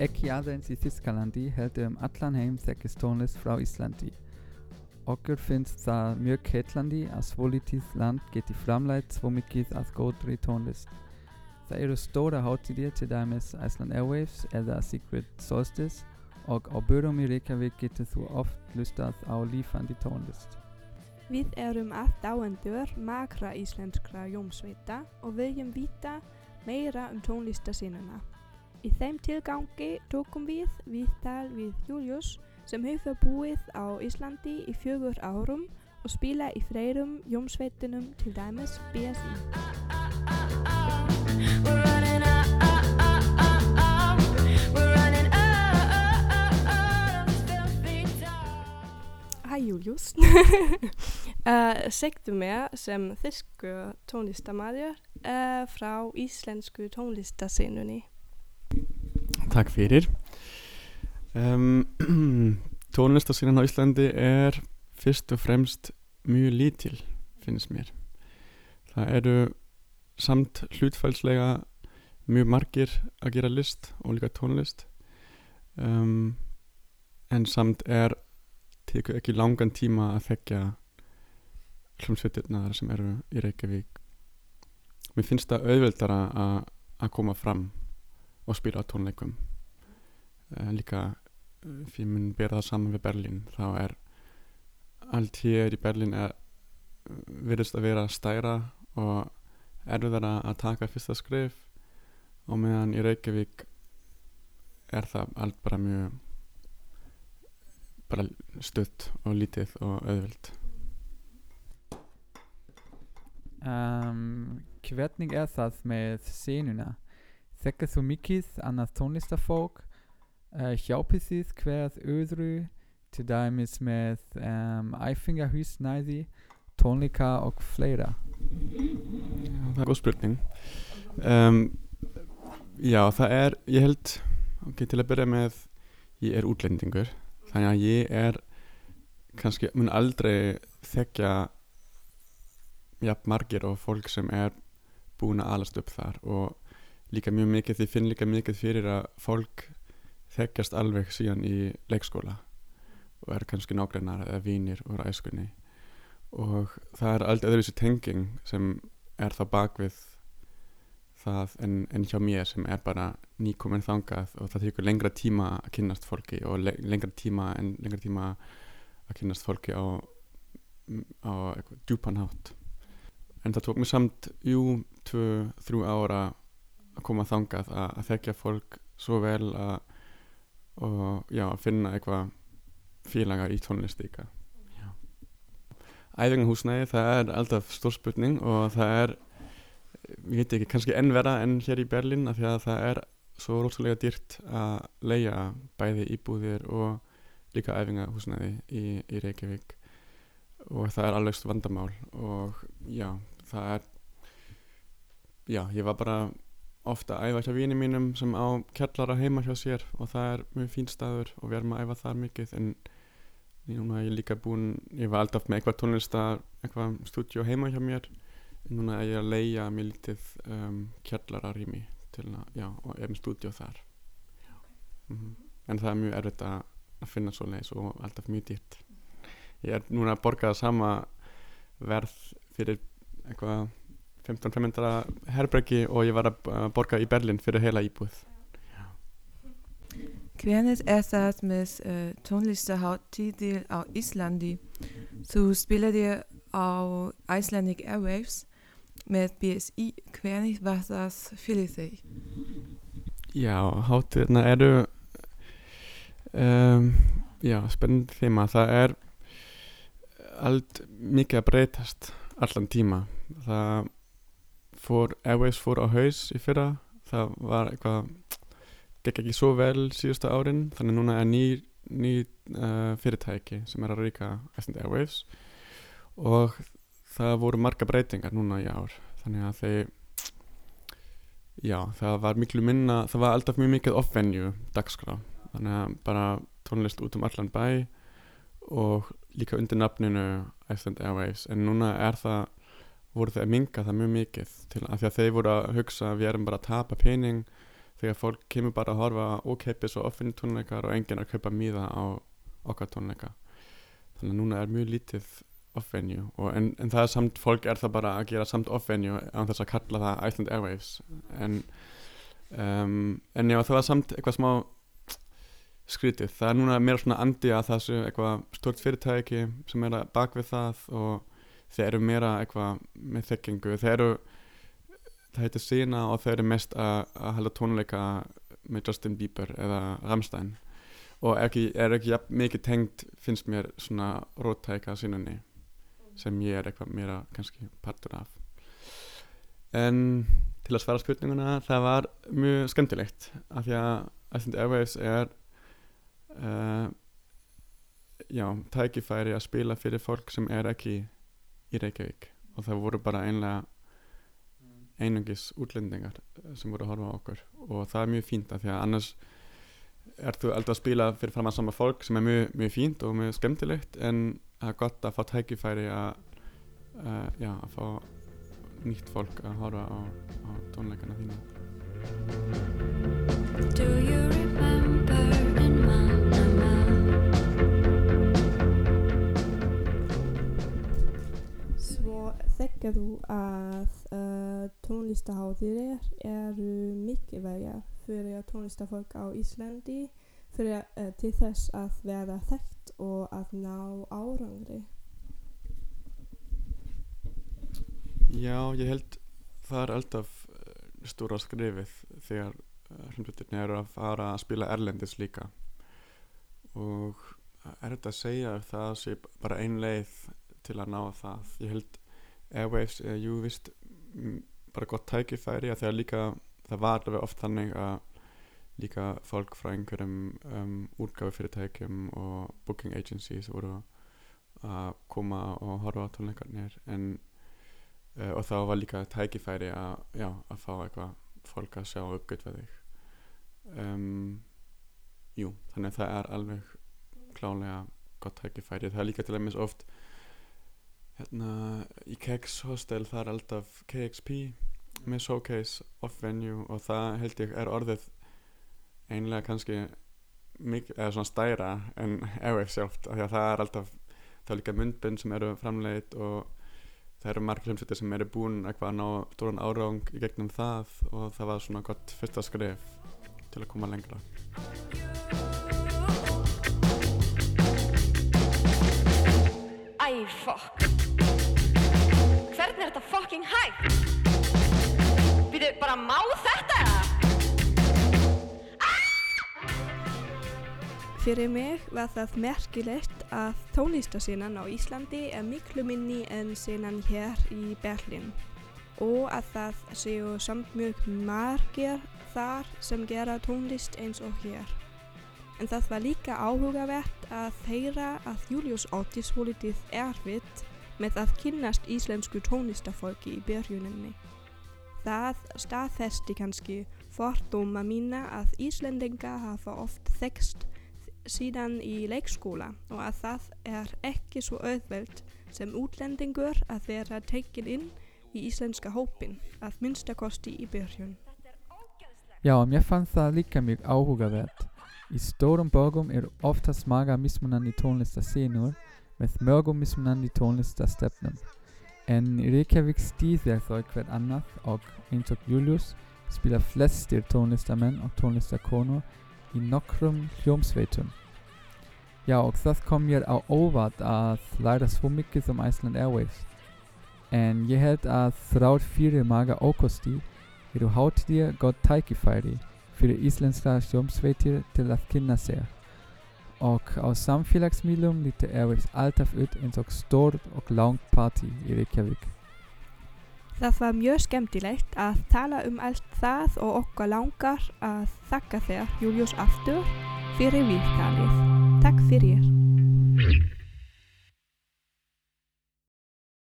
Ekki aðeins í Þýskalandi heldur allan heim þekkist tónlist frá Íslandi. Okkur finnst það mjög heillandi að svolítið land geti framleitt svo mikið af góðri tónlist. Það eru stóra hátíðir, til dæmis Iceland Airwaves eða Secret Solstice, og á börum í Reykjavík getur þú oft hlustað á lífandi tónlist. Við erum aðdáendur margra íslenskra hljómsveita og viljum vita meira tónlistarsenuna. Í þeim tilgangi tókum við viðtal við Júlíus sem hefur búið á Íslandi í 4 árum og spila í fleirum hljómsveitunum, til dæmis BSI. Hej Júlíus. Segðu mér sem þýskur tónlistarmaður frá íslensku tónlistarsenunni. Takk fyrir. Tónlistarsenan á Íslandi er fyrst og fremst mjög lítil, finnst mér. Það eru samt hlutfallslega mjög margir að gera list og líka tónlist. En samt tekur ekki langan tíma að þekkja hljómsveitirnar sem eru í Reykjavík. Mér finnst það auðveldara að koma fram og spila á tónleikum. Líka fyrir mun bera það saman við Berlín, þá allt hér í Berlín virðist að vera stærra og erfiðara að taka fyrsta skref, og meðan í Reykjavík það allt bara mjög stutt og lítið og auðvelt. Hvernig það með senuna? Þekkir þú mikið annað tónlistarfólk? Hjálpið þið hver öðru, til dæmis með æfingahúsnæði, tónleika og fleira? Það góð spurning. Já, ég held, til að byrja með, ég útlendingur, þannig að ég kannski mun aldrei þekkja jafn margir og fólk sem búin að alast upp þar, og líka mjög mikið, ég finn líka mikið fyrir að fólk þekkjast alveg síðan í leikskóla og kannski nágrannar eða vinir úr æskunni, og það allt öðruvísi tenging sem það bakvið það en hjá mér sem bara nýkomin þangað, og það tekur lengra tíma að kynnast fólki og lengra tíma að kynnast fólki á djúpan hátt. En það tók mér samt 2-3 ára að koma þangað að þekkja fólk svo vel og að finna eitthvað félaga í tónlist líka. Æfingahúsnæði, það alltaf stór spurning, og það ég veit ekki, kannski enn verra enn hér í Berlín, af því að það svo rosalega dýrt að leigja bæði íbúðir og líka æfingahúsnæði í Reykjavík, og það alveg vandamál. Og ég var bara ofta að æfa hjá vinum mínum sem á kjallara heima hjá sér, og það mjög fín staður og við erum að æfa þar mikið. En núna ég var alltaf með eitthvað stúdíó heima hjá mér, en núna ég að leigja mjög lítið kjallararými og með stúdíó þar. En það mjög erfitt að finna svoleiðis og alltaf mjög dýrt. Ég núna að borga sama verð fyrir eitthvað 1500 herbergi og ég var að borga í Berlín fyrir heila íbúð. Hvernig það með tónlistarhátíðir á Íslandi? Þú spilaði á Icelandic Airwaves með BSI. Hvernig var það fyrir þig? Já, hátíðirna spennandi þema. Það allt mikið að breytast allan tíma. Airwaves fór á haus í fyrra. Það var gekk ekki svo vel síðustu árin, þannig núna ný fyrirtæki sem að reka Iceland Airwaves, og það voru marga breytingar núna í ár, þannig að það var miklu minna, það var alltaf mjög mikið off-venue dagskrá, þannig að bara tónlist út allan bæ og líka undir nafninu Iceland Airwaves. En núna voru þeir að minnka það mjög mikið, til að því að þeir voru að hugsa að við erum bara að tapa pening þegar fólk kemur bara að horfa ókeypis og offenni tónleikar og enginn að kaupa miða á okkar tónleika. Þannig að núna er mjög lítið off-venue en það er samt, fólk er það bara að gera samt off-venue án þess að kalla það Iceland Airwaves en já, það var samt eitthvað smá skrítið. Það er núna meira svona andi að það sé eitthvað stort fyrirtæki sem er að bak við það og þeir eru meira eitthvað með þekkingu. Það heitir Sina og þeir eru mest að halda tónleika með Justin Bieber eða Rammstein og er ekki mikið tengt, finnst mér, svona róttæka sinunni sem ég er eitthvað meira kannski partur af. En til að svara spurninguna, það var mjög skemmtilegt af því að Iceland Airwaves er tækifæri að spila fyrir fólk sem er ekki í Reykjavík og það voru bara einungis útlendingar sem voru að horfa á okkur og það er mjög fínt af því að annars þú alltaf að spila fyrir framan sama fólk sem er mjög, mjög fínt og mjög skemmtilegt en það er gott að fá tækifæri að fá nýtt fólk að horfa á tónleikana þína. Do you remember in Manama? Svo þekkir þú að tónlistahátíðir eru mikilvægar fyrir tónlistafólk á Íslandi til þess að verða þekkt og að ná árangri. Já, ég held það er alltaf stóra skrifið þegar hljómsveitirnir eru að fara að spila erlendis líka og þetta að segja að það sé bara ein leið til að ná það. Ég held Airwaves jú vist bara gott tækifæri að þegar líka það var alveg oft þannig að líka fólk frá einhverjum útgáfufyrirtækjum og booking agencies voru að koma og horfa á tónleikarnir og þá var líka tækifæri að fá eitthvað fólk að sjá uppgötva þig. Þannig að það er alveg klálega gott tækifæri. Það er líka til dæmis oft í Kex Hostel það er alltaf KXP með showcase off-venue og það held ég er orðið einlega kannski eða svona stærra en Airwaves sjálft af því að það er alltaf það er líka myndbönd sem eru framleitt og það eru margir hljómsveitir sem eru búin eitthvað að ná stóran árang í gegnum það og það var svona gott fyrsta skref til að koma lengra. Æ, fuck. Hvernig er þetta fucking hægt? Býtu, bara má þetta eða? Fyrir mig var það merkilegt að tónlistasenan á Íslandi er miklu minni en senan hér í Berlín og að það séu samt mjög margir þar sem gera tónlist eins og hér. En það var líka áhugavert að heyra að Júlíus átti svolítið erfitt með að kynnast íslensku tónlistafólki í byrjuninni. Það staðfesti kannski fordóma mína að Íslendingar hafa oft þekkst síðan í leikskóla og að það er ekki svo auðvelt sem útlendingur að vera tekin inn í íslenska hópin, að minnstakosti í byrjun. Já, mér fannst það líka mjög áhugavert. Í stórum borgum oftast margar mismunandi tónlistasenur með mörgum mismunandi tónlistastefnum. En í Reykjavík stýðir þau hver annað og eins og Júlíus spila flestir tónlistamenn og tónlistakonur í nokkrum hljómsveitum. Já, og það kom mér á óvart að læra svo mikið Iceland Airwaves. En ég held að þrátt fyrir marga ókosti hátíðir gott tækifæri fyrir íslenska hljómsveitir til að kynna sér. Og á samfélagsmiðlum lítur Airwaves alltaf út eins og stórt og langt partí í Reykjavík. Það var mjög skemmtilegt að tala allt það og okkur langar að þakka þér, Júlíus, aftur fyrir viðtalið. Takk fyrir.